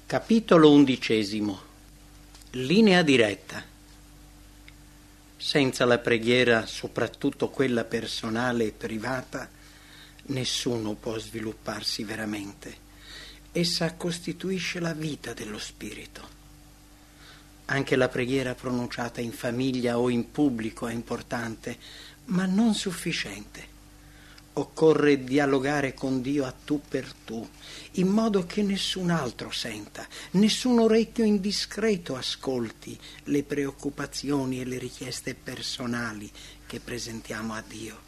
Capitolo 11. Linea diretta. Senza la preghiera, soprattutto quella personale e privata, nessuno può svilupparsi veramente. Essa costituisce la vita dello spirito. Anche la preghiera pronunciata in famiglia o in pubblico è importante, ma non sufficiente. Occorre dialogare con Dio a tu per tu, in modo che nessun altro senta, nessun orecchio indiscreto ascolti le preoccupazioni e le richieste personali che presentiamo a Dio.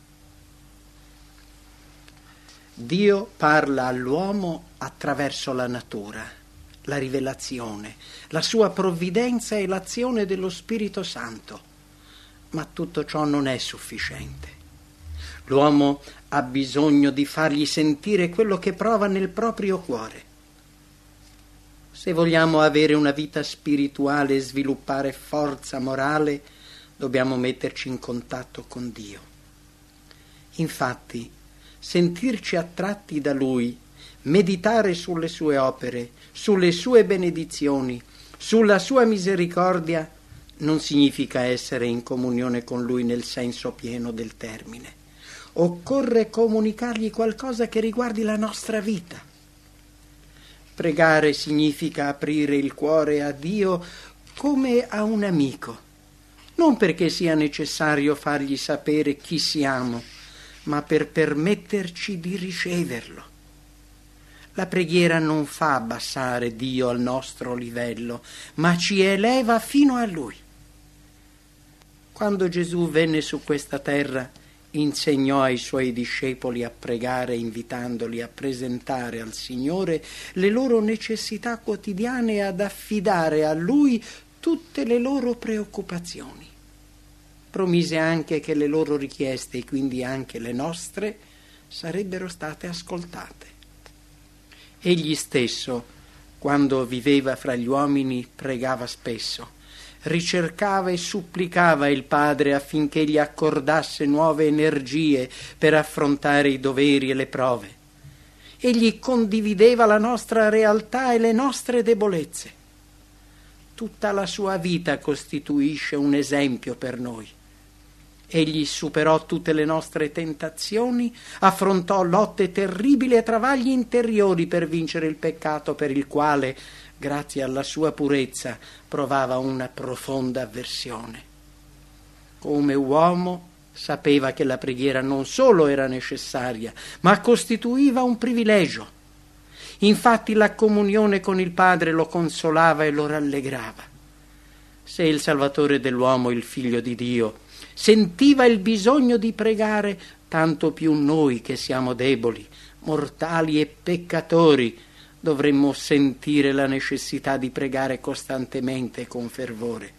Dio parla all'uomo attraverso la natura, la rivelazione, la sua provvidenza e l'azione dello Spirito Santo, ma tutto ciò non è sufficiente. L'uomo ha bisogno di fargli sentire quello che prova nel proprio cuore. Se vogliamo avere una vita spirituale e sviluppare forza morale, dobbiamo metterci in contatto con Dio. Infatti, sentirci attratti da Lui, meditare sulle sue opere, sulle sue benedizioni, sulla sua misericordia, non significa essere in comunione con Lui nel senso pieno del termine. Occorre comunicargli qualcosa che riguardi la nostra vita. Pregare significa aprire il cuore a Dio come a un amico, non perché sia necessario fargli sapere chi siamo, ma per permetterci di riceverlo. La preghiera non fa abbassare Dio al nostro livello, ma ci eleva fino a Lui. Quando Gesù venne su questa terra, insegnò ai suoi discepoli a pregare, invitandoli a presentare al Signore le loro necessità quotidiane e ad affidare a Lui tutte le loro preoccupazioni. Promise anche che le loro richieste, e quindi anche le nostre, sarebbero state ascoltate. Egli stesso, quando viveva fra gli uomini, pregava spesso. Ricercava e supplicava il Padre affinché gli accordasse nuove energie per affrontare i doveri e le prove. Egli condivideva la nostra realtà e le nostre debolezze. Tutta la sua vita costituisce un esempio per noi. Egli superò tutte le nostre tentazioni, affrontò lotte terribili e travagli interiori per vincere il peccato per il quale, grazie alla sua purezza, provava una profonda avversione. Come uomo sapeva che la preghiera non solo era necessaria, ma costituiva un privilegio. Infatti la comunione con il Padre lo consolava e lo rallegrava. Se il Salvatore dell'uomo, il Figlio di Dio, sentiva il bisogno di pregare, tanto più noi che siamo deboli, mortali e peccatori, dovremmo sentire la necessità di pregare costantemente e con fervore.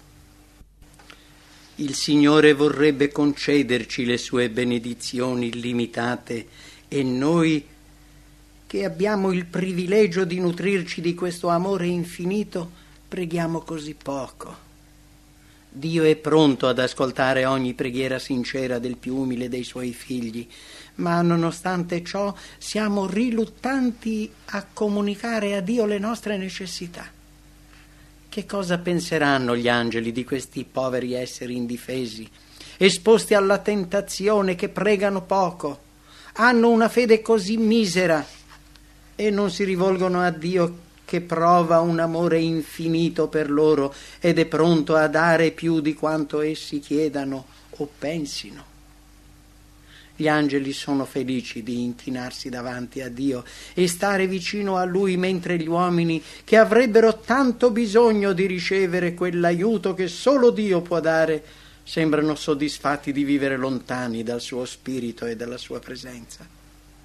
Il Signore vorrebbe concederci le sue benedizioni illimitate e noi, che abbiamo il privilegio di nutrirci di questo amore infinito, preghiamo così poco. Dio è pronto ad ascoltare ogni preghiera sincera del più umile dei suoi figli, ma nonostante ciò siamo riluttanti a comunicare a Dio le nostre necessità. Che cosa penseranno gli angeli di questi poveri esseri indifesi, esposti alla tentazione, che pregano poco, hanno una fede così misera e non si rivolgono a Dio che prova un amore infinito per loro ed è pronto a dare più di quanto essi chiedano o pensino? Gli angeli sono felici di inchinarsi davanti a Dio e stare vicino a Lui, mentre gli uomini, che avrebbero tanto bisogno di ricevere quell'aiuto che solo Dio può dare, sembrano soddisfatti di vivere lontani dal suo spirito e dalla sua presenza.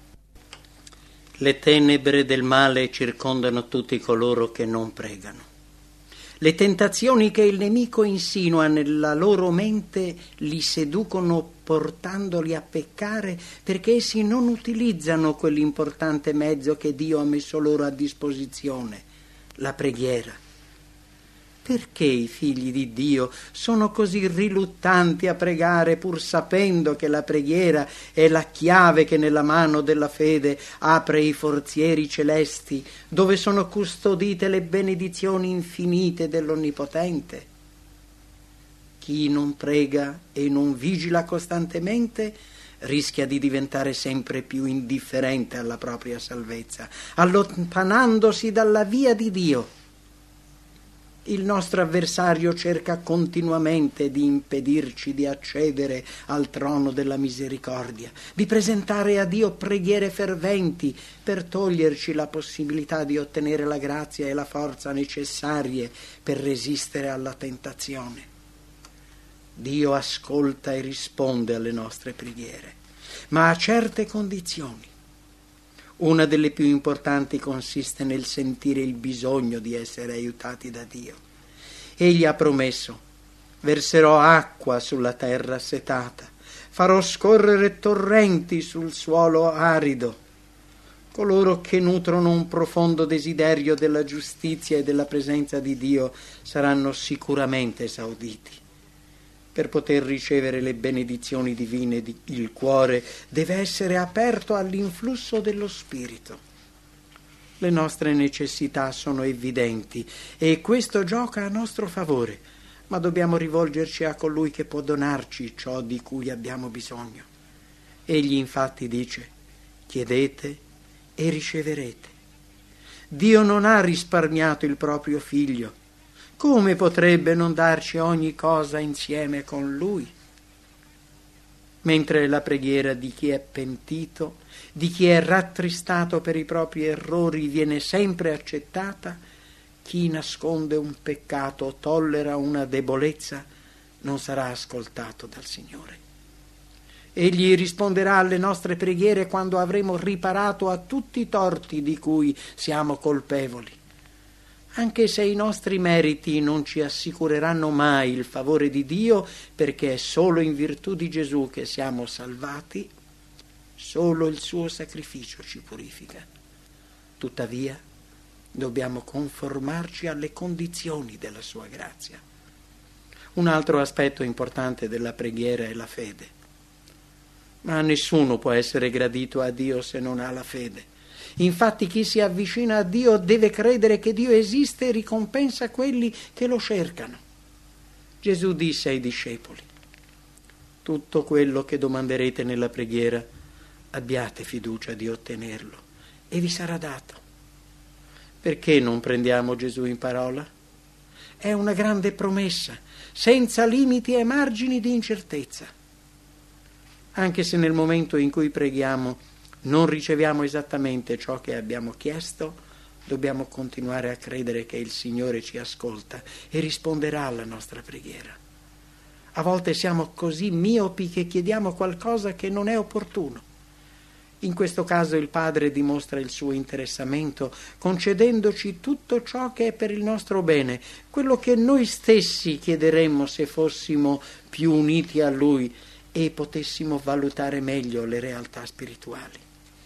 Le tenebre del male circondano tutti coloro che non pregano. Le tentazioni che il nemico insinua nella loro mente li seducono portandoli a peccare perché essi non utilizzano quell'importante mezzo che Dio ha messo loro a disposizione, la preghiera. Perché i figli di Dio sono così riluttanti a pregare, pur sapendo che la preghiera è la chiave che nella mano della fede apre i forzieri celesti, dove sono custodite le benedizioni infinite dell'Onnipotente? Chi non prega e non vigila costantemente rischia di diventare sempre più indifferente alla propria salvezza, allontanandosi dalla via di Dio. Il nostro avversario cerca continuamente di impedirci di accedere al trono della misericordia, di presentare a Dio preghiere ferventi per toglierci la possibilità di ottenere la grazia e la forza necessarie per resistere alla tentazione. Dio ascolta e risponde alle nostre preghiere, ma a certe condizioni. Una delle più importanti consiste nel sentire il bisogno di essere aiutati da Dio. Egli ha promesso: verserò acqua sulla terra setata, farò scorrere torrenti sul suolo arido. Coloro che nutrono un profondo desiderio della giustizia e della presenza di Dio saranno sicuramente esauditi. Per poter ricevere le benedizioni divine, il cuore deve essere aperto all'influsso dello Spirito. Le nostre necessità sono evidenti e questo gioca a nostro favore, ma dobbiamo rivolgerci a colui che può donarci ciò di cui abbiamo bisogno. Egli infatti dice: chiedete e riceverete. Dio non ha risparmiato il proprio figlio. Come potrebbe non darci ogni cosa insieme con Lui? Mentre la preghiera di chi è pentito, di chi è rattristato per i propri errori, viene sempre accettata, chi nasconde un peccato o tollera una debolezza non sarà ascoltato dal Signore. Egli risponderà alle nostre preghiere quando avremo riparato a tutti i torti di cui siamo colpevoli. Anche se i nostri meriti non ci assicureranno mai il favore di Dio, perché è solo in virtù di Gesù che siamo salvati, solo il suo sacrificio ci purifica. Tuttavia, dobbiamo conformarci alle condizioni della sua grazia. Un altro aspetto importante della preghiera è la fede. Ma nessuno può essere gradito a Dio se non ha la fede. Infatti chi si avvicina a Dio deve credere che Dio esiste e ricompensa quelli che lo cercano. Gesù disse ai discepoli: tutto quello che domanderete nella preghiera, abbiate fiducia di ottenerlo e vi sarà dato. Perché non prendiamo Gesù in parola? È una grande promessa, senza limiti e margini di incertezza. Anche se nel momento in cui preghiamo non riceviamo esattamente ciò che abbiamo chiesto, dobbiamo continuare a credere che il Signore ci ascolta e risponderà alla nostra preghiera. A volte siamo così miopi che chiediamo qualcosa che non è opportuno. In questo caso il Padre dimostra il suo interessamento concedendoci tutto ciò che è per il nostro bene, quello che noi stessi chiederemmo se fossimo più uniti a Lui e potessimo valutare meglio le realtà spirituali.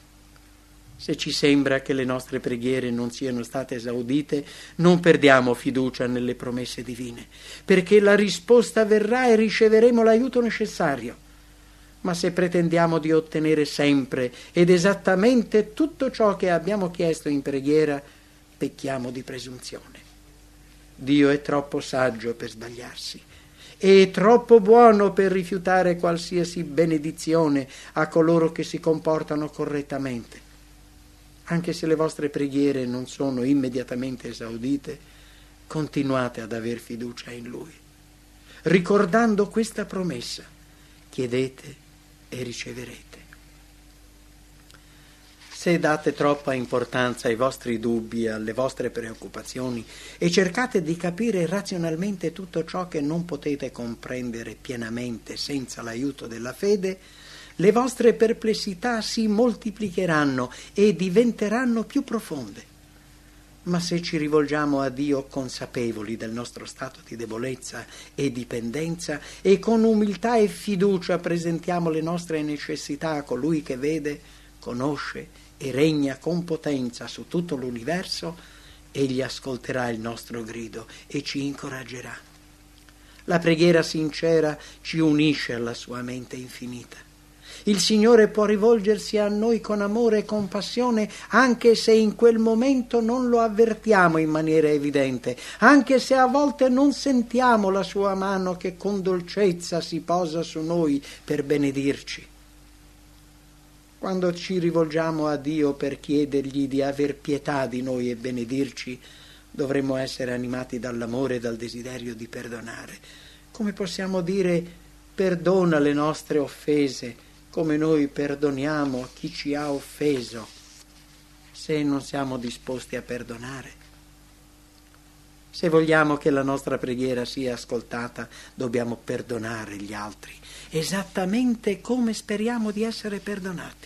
Se ci sembra che le nostre preghiere non siano state esaudite, non perdiamo fiducia nelle promesse divine, perché la risposta verrà e riceveremo l'aiuto necessario. Ma se pretendiamo di ottenere sempre ed esattamente tutto ciò che abbiamo chiesto in preghiera, pecchiamo di presunzione. Dio è troppo saggio per sbagliarsi e troppo buono per rifiutare qualsiasi benedizione a coloro che si comportano correttamente. Anche se le vostre preghiere non sono immediatamente esaudite, continuate ad aver fiducia in Lui, ricordando questa promessa: chiedete e riceverete. Se date troppa importanza ai vostri dubbi e alle vostre preoccupazioni e cercate di capire razionalmente tutto ciò che non potete comprendere pienamente senza l'aiuto della fede, le vostre perplessità si moltiplicheranno e diventeranno più profonde. Ma se ci rivolgiamo a Dio consapevoli del nostro stato di debolezza e dipendenza e con umiltà e fiducia presentiamo le nostre necessità a colui che vede, conosce e regna con potenza su tutto l'universo, Egli ascolterà il nostro grido e ci incoraggerà. La preghiera sincera ci unisce alla sua mente infinita. Il Signore può rivolgersi a noi con amore e compassione anche se in quel momento non lo avvertiamo in maniera evidente, anche se a volte non sentiamo la sua mano che con dolcezza si posa su noi per benedirci. Quando ci rivolgiamo a Dio per chiedergli di aver pietà di noi e benedirci, dovremmo essere animati dall'amore e dal desiderio di perdonare. Come possiamo dire perdona le nostre offese come noi perdoniamo a chi ci ha offeso, se non siamo disposti a perdonare? Se vogliamo che la nostra preghiera sia ascoltata, dobbiamo perdonare gli altri, esattamente come speriamo di essere perdonati.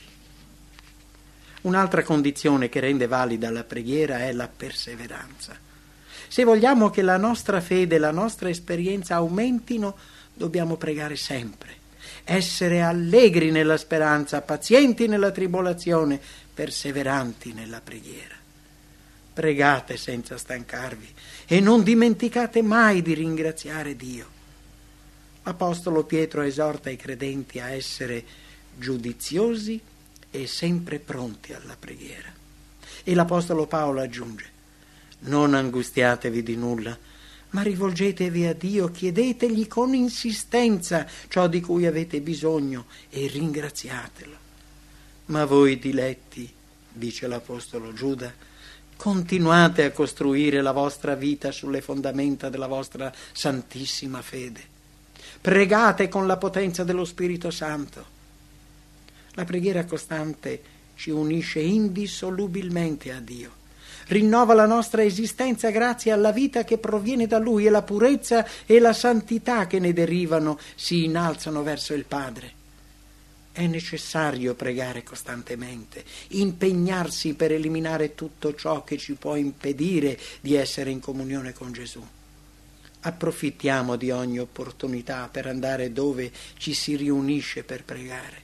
Un'altra condizione che rende valida la preghiera è la perseveranza. Se vogliamo che la nostra fede e la nostra esperienza aumentino, dobbiamo pregare sempre, essere allegri nella speranza, pazienti nella tribolazione, perseveranti nella preghiera. Pregate senza stancarvi e non dimenticate mai di ringraziare Dio. L'Apostolo Pietro esorta i credenti a essere giudiziosi e sempre pronti alla preghiera. E l'Apostolo Paolo aggiunge: non angustiatevi di nulla, ma rivolgetevi a Dio, chiedetegli con insistenza ciò di cui avete bisogno e ringraziatelo. Ma voi diletti, dice l'Apostolo Giuda, continuate a costruire la vostra vita sulle fondamenta della vostra santissima fede. Pregate con la potenza dello Spirito Santo. La preghiera costante ci unisce indissolubilmente a Dio. Rinnova la nostra esistenza grazie alla vita che proviene da Lui e la purezza e la santità che ne derivano si innalzano verso il Padre. È necessario pregare costantemente, impegnarsi per eliminare tutto ciò che ci può impedire di essere in comunione con Gesù. Approfittiamo di ogni opportunità per andare dove ci si riunisce per pregare.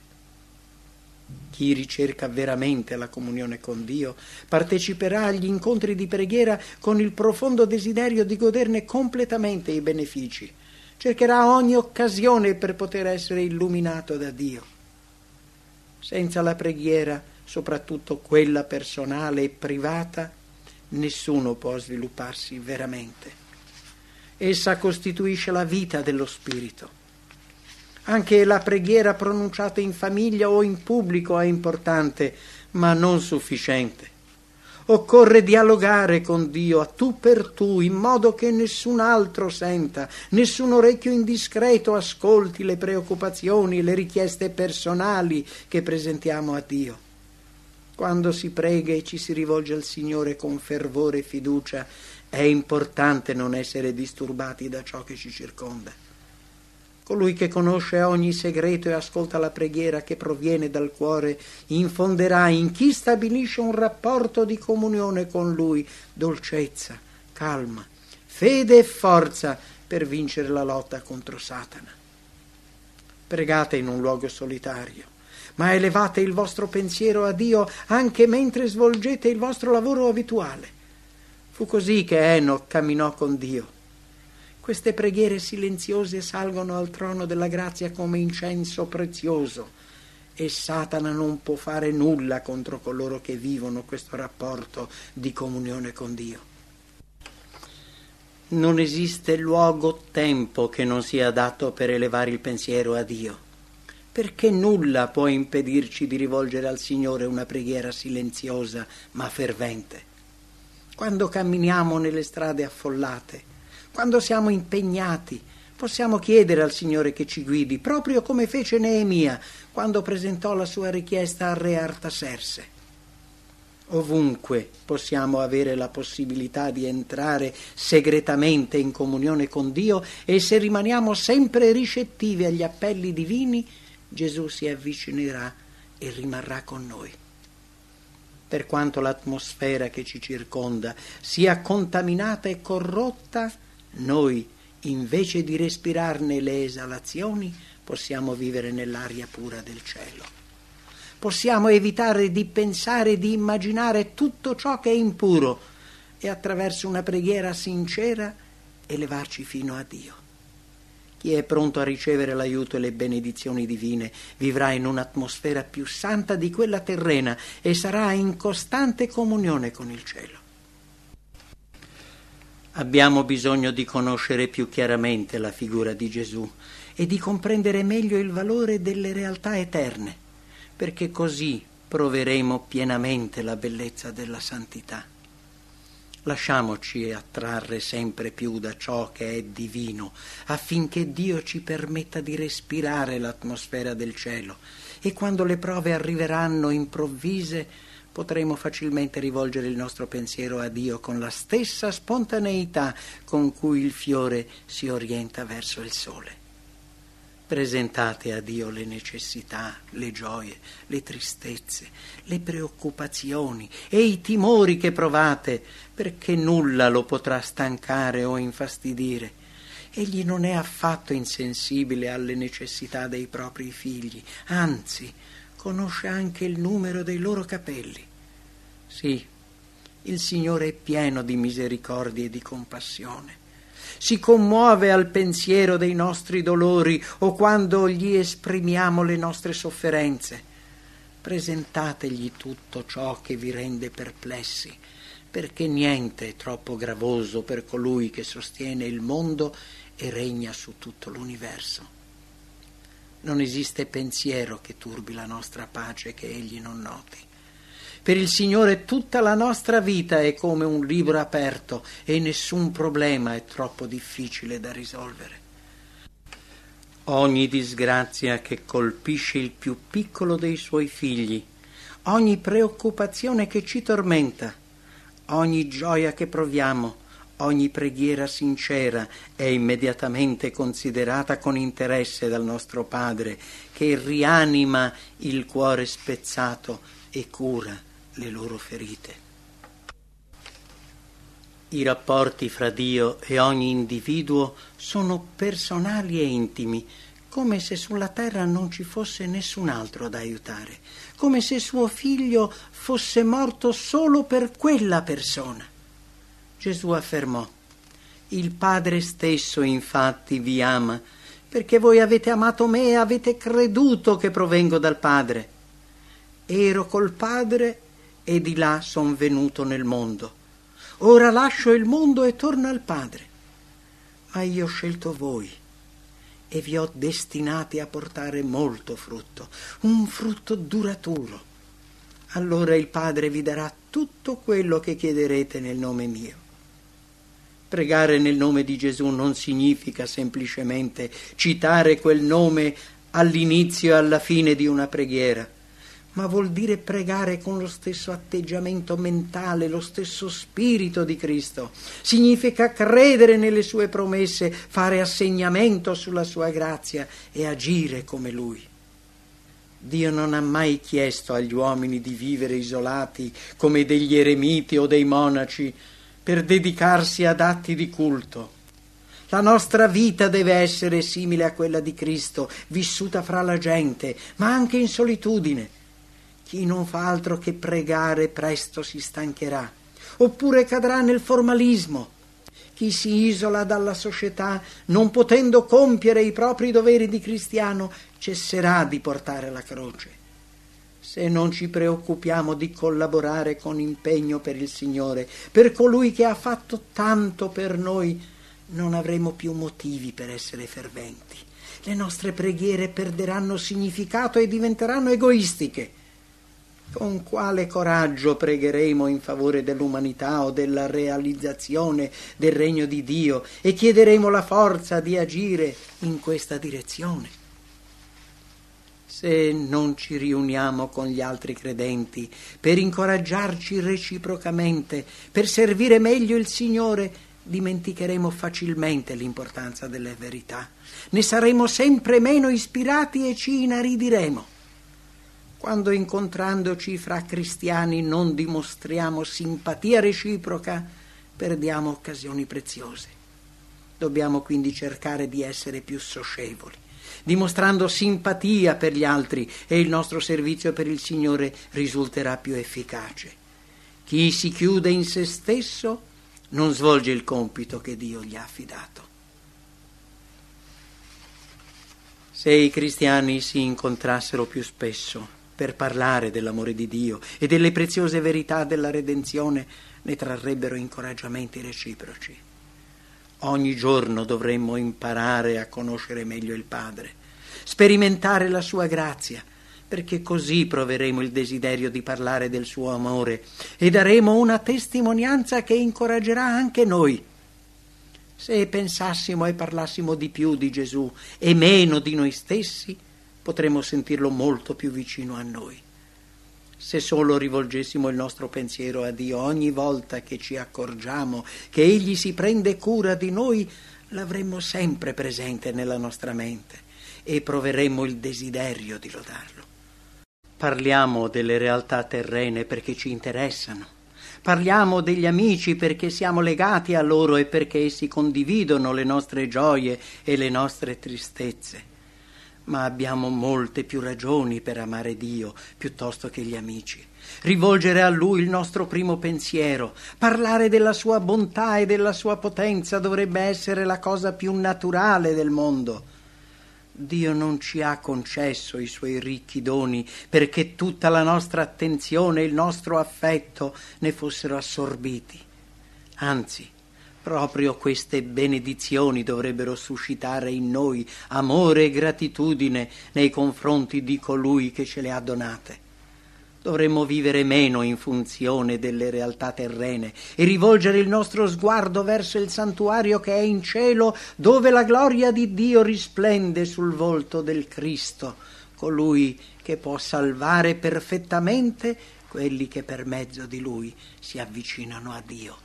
Chi ricerca veramente la comunione con Dio parteciperà agli incontri di preghiera con il profondo desiderio di goderne completamente i benefici. Cercherà ogni occasione per poter essere illuminato da Dio. Senza la preghiera, soprattutto quella personale e privata, nessuno può svilupparsi veramente. Essa costituisce la vita dello spirito. Anche la preghiera pronunciata in famiglia o in pubblico è importante, ma non sufficiente. Occorre dialogare con Dio a tu per tu, in modo che nessun altro senta, nessun orecchio indiscreto ascolti le preoccupazioni e le richieste personali che presentiamo a Dio. Quando si prega e ci si rivolge al Signore con fervore e fiducia, è importante non essere disturbati da ciò che ci circonda. Colui che conosce ogni segreto e ascolta la preghiera che proviene dal cuore infonderà in chi stabilisce un rapporto di comunione con Lui dolcezza, calma, fede e forza per vincere la lotta contro Satana. Pregate in un luogo solitario, ma elevate il vostro pensiero a Dio anche mentre svolgete il vostro lavoro abituale. Fu così che Enoch camminò con Dio. Queste preghiere silenziose salgono al trono della grazia come incenso prezioso e Satana non può fare nulla contro coloro che vivono questo rapporto di comunione con Dio. Non esiste luogo o tempo che non sia adatto per elevare il pensiero a Dio, perché nulla può impedirci di rivolgere al Signore una preghiera silenziosa ma fervente. Quando camminiamo nelle strade affollate, quando siamo impegnati, possiamo chiedere al Signore che ci guidi, proprio come fece Neemia quando presentò la sua richiesta al re Artaserse. Ovunque possiamo avere la possibilità di entrare segretamente in comunione con Dio e se rimaniamo sempre ricettivi agli appelli divini, Gesù si avvicinerà e rimarrà con noi. Per quanto l'atmosfera che ci circonda sia contaminata e corrotta, noi, invece di respirarne le esalazioni, possiamo vivere nell'aria pura del cielo. Possiamo evitare di pensare e di immaginare tutto ciò che è impuro e attraverso una preghiera sincera elevarci fino a Dio. Chi è pronto a ricevere l'aiuto e le benedizioni divine vivrà in un'atmosfera più santa di quella terrena e sarà in costante comunione con il cielo. Abbiamo bisogno di conoscere più chiaramente la figura di Gesù e di comprendere meglio il valore delle realtà eterne, perché così proveremo pienamente la bellezza della santità. Lasciamoci attrarre sempre più da ciò che è divino, affinché Dio ci permetta di respirare l'atmosfera del cielo, e quando le prove arriveranno improvvise potremo facilmente rivolgere il nostro pensiero a Dio con la stessa spontaneità con cui il fiore si orienta verso il sole. Presentate a Dio le necessità, le gioie, le tristezze, le preoccupazioni e i timori che provate, perché nulla lo potrà stancare o infastidire. Egli non è affatto insensibile alle necessità dei propri figli, anzi, conosce anche il numero dei loro capelli. Sì, il Signore è pieno di misericordia e di compassione. Si commuove al pensiero dei nostri dolori o quando gli esprimiamo le nostre sofferenze. Presentategli tutto ciò che vi rende perplessi, perché niente è troppo gravoso per colui che sostiene il mondo e regna su tutto l'universo. Non esiste pensiero che turbi la nostra pace che egli non noti. Per il Signore tutta la nostra vita è come un libro aperto e nessun problema è troppo difficile da risolvere. Ogni disgrazia che colpisce il più piccolo dei suoi figli, ogni preoccupazione che ci tormenta, ogni gioia che proviamo, ogni preghiera sincera è immediatamente considerata con interesse dal nostro Padre, che rianima il cuore spezzato e cura le loro ferite. I rapporti fra Dio e ogni individuo sono personali e intimi, come se sulla terra non ci fosse nessun altro da aiutare, come se suo figlio fosse morto solo per quella persona. Gesù affermò: il Padre stesso infatti vi ama, perché voi avete amato me e avete creduto che provengo dal Padre. Ero col Padre e di là son venuto nel mondo. Ora lascio il mondo e torno al Padre. Ma io ho scelto voi e vi ho destinati a portare molto frutto, un frutto duraturo. Allora il Padre vi darà tutto quello che chiederete nel nome mio. Pregare nel nome di Gesù non significa semplicemente citare quel nome all'inizio e alla fine di una preghiera, ma vuol dire pregare con lo stesso atteggiamento mentale, lo stesso spirito di Cristo. Significa credere nelle sue promesse, fare assegnamento sulla sua grazia e agire come Lui. Dio non ha mai chiesto agli uomini di vivere isolati come degli eremiti o dei monaci per dedicarsi ad atti di culto. La nostra vita deve essere simile a quella di Cristo, vissuta fra la gente, ma anche in solitudine. Chi non fa altro che pregare presto si stancherà, oppure cadrà nel formalismo. Chi si isola dalla società, non potendo compiere i propri doveri di cristiano, cesserà di portare la croce. Se non ci preoccupiamo di collaborare con impegno per il Signore, per colui che ha fatto tanto per noi, non avremo più motivi per essere ferventi. Le nostre preghiere perderanno significato e diventeranno egoistiche. Con quale coraggio pregheremo in favore dell'umanità o della realizzazione del regno di Dio e chiederemo la forza di agire in questa direzione? Se non ci riuniamo con gli altri credenti per incoraggiarci reciprocamente, per servire meglio il Signore, dimenticheremo facilmente l'importanza delle verità. Ne saremo sempre meno ispirati e ci inaridiremo. Quando incontrandoci fra cristiani non dimostriamo simpatia reciproca, perdiamo occasioni preziose. Dobbiamo quindi cercare di essere più socievoli, dimostrando simpatia per gli altri, e il nostro servizio per il Signore risulterà più efficace. Chi si chiude in se stesso non svolge il compito che Dio gli ha affidato. Se i cristiani si incontrassero più spesso per parlare dell'amore di Dio e delle preziose verità della redenzione, ne trarrebbero incoraggiamenti reciproci. Ogni giorno dovremmo imparare a conoscere meglio il Padre, sperimentare la sua grazia, perché così proveremo il desiderio di parlare del suo amore e daremo una testimonianza che incoraggerà anche noi. Se pensassimo e parlassimo di più di Gesù e meno di noi stessi, potremmo sentirlo molto più vicino a noi. Se solo rivolgessimo il nostro pensiero a Dio ogni volta che ci accorgiamo che Egli si prende cura di noi, l'avremmo sempre presente nella nostra mente e proveremmo il desiderio di lodarlo. Parliamo delle realtà terrene perché ci interessano. Parliamo degli amici perché siamo legati a loro e perché essi condividono le nostre gioie e le nostre tristezze. Ma abbiamo molte più ragioni per amare Dio piuttosto che gli amici. Rivolgere a Lui il nostro primo pensiero, parlare della sua bontà e della sua potenza dovrebbe essere la cosa più naturale del mondo. Dio non ci ha concesso i suoi ricchi doni perché tutta la nostra attenzione e il nostro affetto ne fossero assorbiti. Anzi, proprio queste benedizioni dovrebbero suscitare in noi amore e gratitudine nei confronti di colui che ce le ha donate. Dovremmo vivere meno in funzione delle realtà terrene e rivolgere il nostro sguardo verso il santuario che è in cielo, dove la gloria di Dio risplende sul volto del Cristo, colui che può salvare perfettamente quelli che per mezzo di Lui si avvicinano a Dio.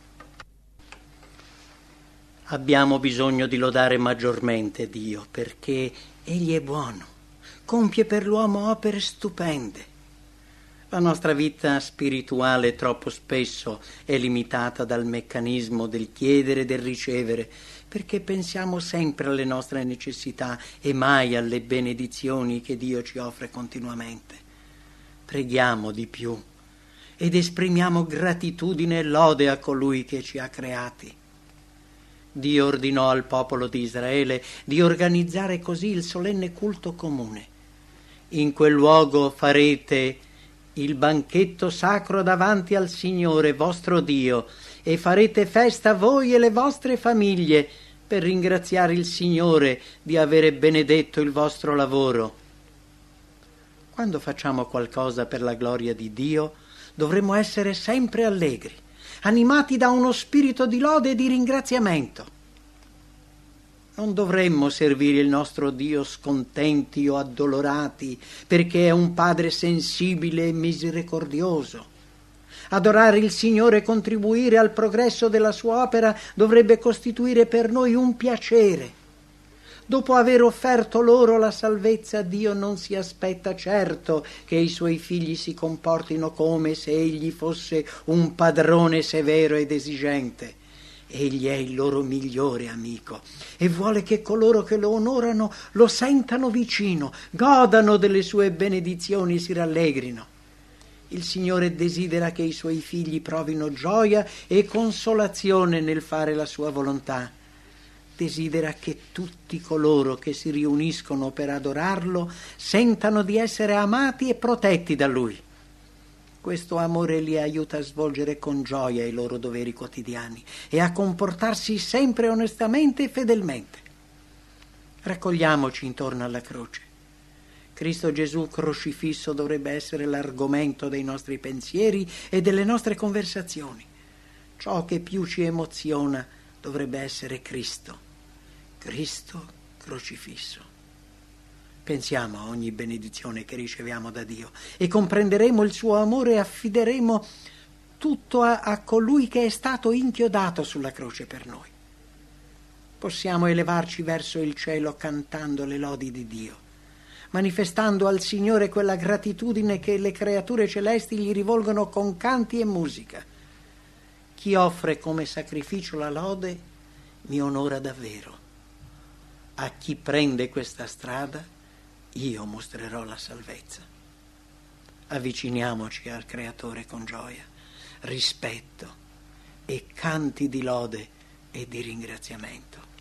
Abbiamo bisogno di lodare maggiormente Dio perché Egli è buono, compie per l'uomo opere stupende. La nostra vita spirituale troppo spesso è limitata dal meccanismo del chiedere e del ricevere, perché pensiamo sempre alle nostre necessità e mai alle benedizioni che Dio ci offre continuamente. Preghiamo di più ed esprimiamo gratitudine e lode a colui che ci ha creati. Dio ordinò al popolo di Israele di organizzare così il solenne culto comune. In quel luogo farete il banchetto sacro davanti al Signore vostro Dio e farete festa voi e le vostre famiglie per ringraziare il Signore di avere benedetto il vostro lavoro. Quando facciamo qualcosa per la gloria di Dio, dovremmo essere sempre allegri, animati da uno spirito di lode e di ringraziamento. Non dovremmo servire il nostro Dio scontenti o addolorati, perché è un Padre sensibile e misericordioso. Adorare il Signore e contribuire al progresso della sua opera dovrebbe costituire per noi un piacere. Dopo aver offerto loro la salvezza, Dio non si aspetta certo che i suoi figli si comportino come se Egli fosse un padrone severo ed esigente. Egli è il loro migliore amico e vuole che coloro che lo onorano lo sentano vicino, godano delle sue benedizioni e si rallegrino. Il Signore desidera che i suoi figli provino gioia e consolazione nel fare la sua volontà. Desidera che tutti coloro che si riuniscono per adorarlo sentano di essere amati e protetti da Lui. Questo amore li aiuta a svolgere con gioia i loro doveri quotidiani e a comportarsi sempre onestamente e fedelmente. Raccogliamoci intorno alla croce. Cristo Gesù crocifisso dovrebbe essere l'argomento dei nostri pensieri e delle nostre conversazioni. Ciò che più ci emoziona dovrebbe essere Cristo crocifisso. Pensiamo a ogni benedizione che riceviamo da Dio e comprenderemo il suo amore e affideremo tutto a colui che è stato inchiodato sulla croce per noi. Possiamo elevarci verso il cielo cantando le lodi di Dio, manifestando al Signore quella gratitudine che le creature celesti gli rivolgono con canti e musica. Chi offre come sacrificio la lode mi onora davvero. A chi prende questa strada io mostrerò la salvezza. Avviciniamoci al Creatore con gioia, rispetto e canti di lode e di ringraziamento.